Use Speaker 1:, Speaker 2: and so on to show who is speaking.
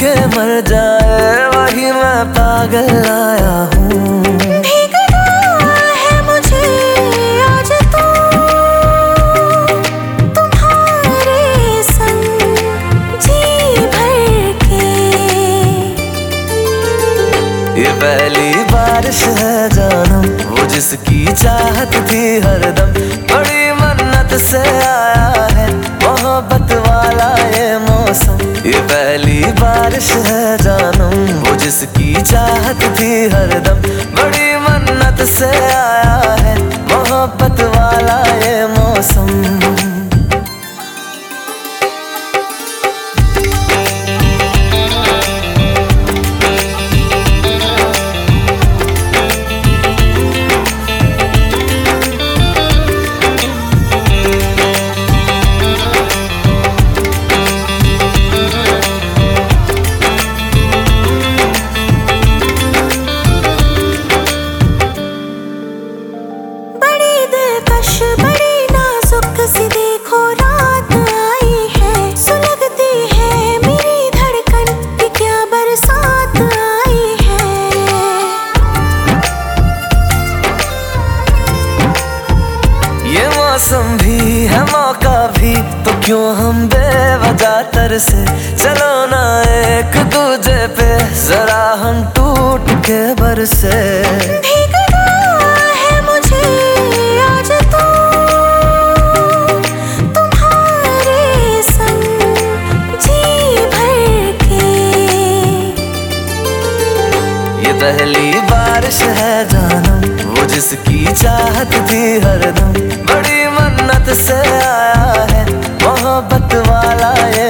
Speaker 1: के मर जाए वही मैं पागल आया हूँ।
Speaker 2: भीगना है मुझे आज तो तुम्हारे संग जी भर के।
Speaker 1: ये पहली बारिश है जानम, वो जिसकी चाहत थी हरदम, बड़ी मन्नत से आया है मोहब्बत वाला ये मौसम। ये पहली बारिश है जानम, वो जिसकी चाहत थी हरदम, बड़ी मन्नत से आया है मोहब्बत वाला ये मौसम।
Speaker 2: बड़ी नाजुक सी देखो रात आई है, सुलगती है मेरी धड़कन कि क्या बरसात आई है।
Speaker 1: ये मौसम भी है मौका भी, तो क्यों हम बेवजह तरसे, चलो ना एक दूजे पे जरा हम टूट के बरसे।
Speaker 2: भीगना है मुझे आज तो तुम्हारे संग जी भर के।
Speaker 1: ये पहली बारिश है जानम, वो जिसकी चाहत थी हरदम, बड़ी मन्नत से आया है मोहब्बत वाला ये